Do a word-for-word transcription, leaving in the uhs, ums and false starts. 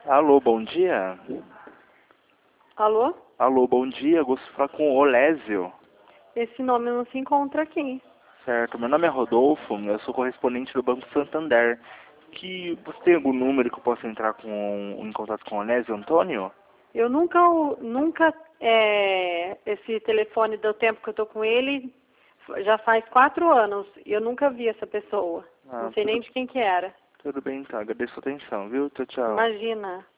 Alô, bom dia. Alô? Alô, bom dia. Gosto de falar com o Olésio. Esse nome não se encontra aqui. Certo, meu nome é Rodolfo, eu sou correspondente do Banco Santander. Que você tem algum número que eu possa entrar com, em contato com o Olésio Antônio? Eu nunca, nunca, é, esse telefone do tempo que eu tô com ele, já faz quatro anos. E eu nunca vi essa pessoa. Ah, Não sei tudo, nem de quem que era. tudo bem então, agradeço a atenção, viu? Tchau, tchau. Imagina.